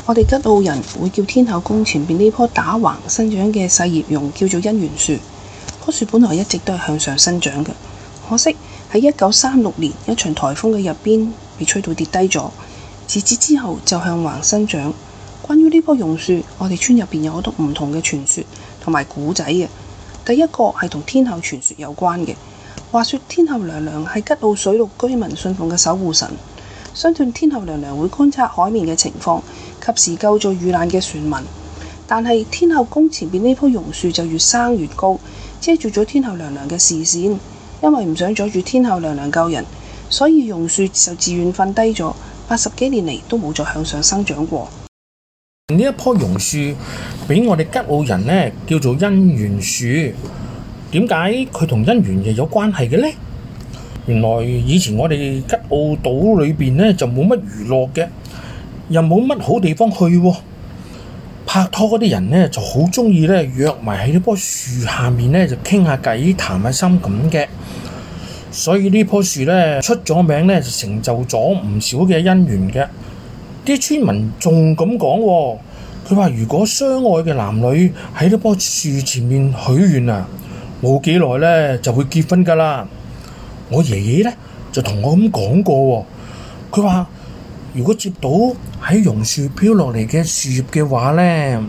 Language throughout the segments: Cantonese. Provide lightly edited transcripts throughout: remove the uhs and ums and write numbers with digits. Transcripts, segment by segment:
我哋吉澳人會叫天后宮前邊呢棵打橫生長嘅細葉榕叫做姻緣樹。棵樹本來一直都係向上生長嘅，可惜喺1936年一場颱風嘅入邊被吹到跌低咗，自此之後就向橫生長。關於呢棵榕樹，我哋村入邊有好多唔同嘅傳說同埋古仔嘅。第一個係同天后傳說有關嘅。話說天后娘娘係吉澳水陸居民信奉嘅守護神，相信天后娘娘會觀察海面嘅情況，及時救助遇難嘅船民。但係天后宮前邊呢棵榕樹就越生越高，遮住咗天后娘娘嘅視線。因為唔想阻住天后娘娘救人，所以榕樹就自願瞓低咗，80幾年嚟都冇再向上生長過。 呢一棵榕樹俾我哋吉澳人呢叫做姻緣樹。點解佢同姻緣又有關係嘅呢？原來以前我哋吉澳島裏邊呢就冇乜娛樂嘅，又冇乜好地方去喎。拍拖嗰啲人呢就好中意呢約埋喺呢棵樹下面呢就傾下偈談下心咁嘅。所以呢棵樹呢出咗名呢就成就咗唔少嘅姻緣嘅。啲村民仲咁講喎，佢話如果相愛嘅男女喺呢棵樹前面許願啊，冇幾耐呢就會結婚噶啦。我爺爺呢就同我咁講過喎，佢話如果接到喺榕樹飄落嚟嘅樹葉嘅話呢，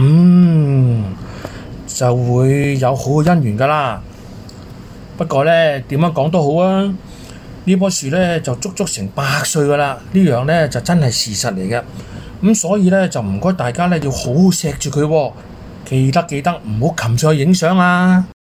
就會有好嘅姻緣噶啦。不過呢，點樣講都好啊，呢棵樹呢就足足成100歲噶啦，呢樣呢就真係事實嚟嘅。咁所以呢，就唔該大家呢要好好錫住佢喎，記得唔好擒上去影相啊！